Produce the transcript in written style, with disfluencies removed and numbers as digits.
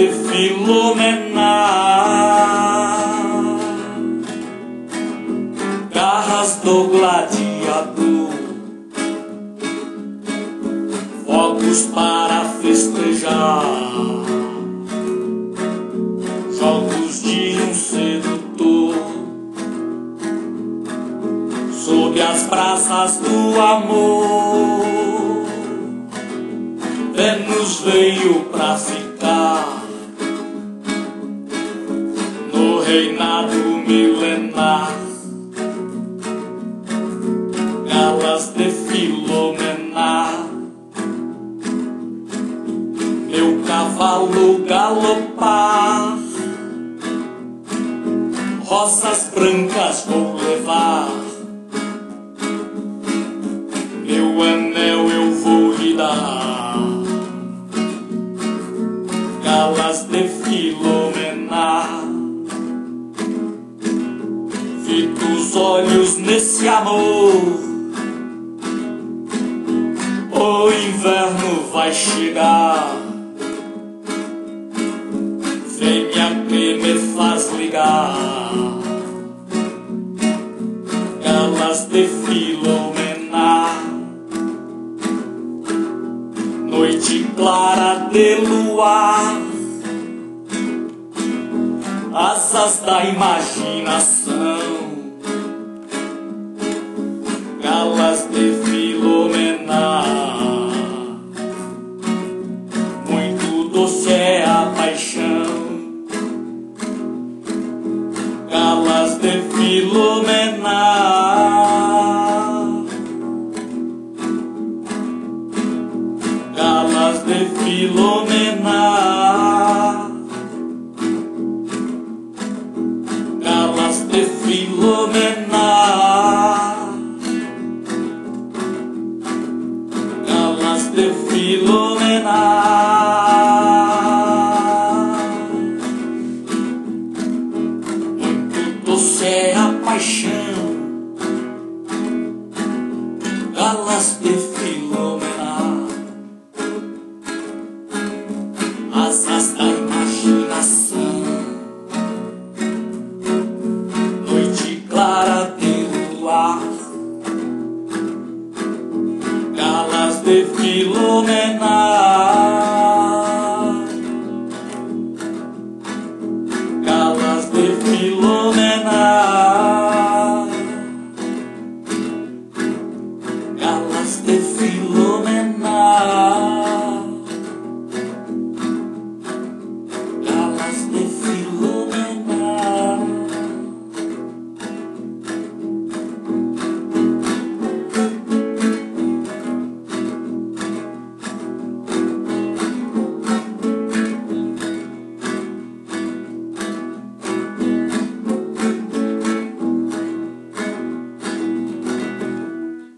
de Filomena, garras do gladiador, fogos para festejar, jogos de um sedutor, sob as brasas do amor. Vênus veio pra ficar no reinado milenar. Galas de Filomena, meu cavalo galopar, rosas brancas vou levar, meu anel eu vou lhe dar. Galas de Filomena, fita os olhos nesse amor, o inverno vai chegar, venha que me faz ligar. Galas de Filomena, noite clara de luar, asas da imaginação. Galas de Filomena, muito doce é a paixão. Galas de Filomena, galas de Filomena, galas de Filomena, galas de Filomena, muito doce é a paixão. Galas de Filomena, asas da imaginação, noite clara de luar. Galas de Filomena, galas de Filomena.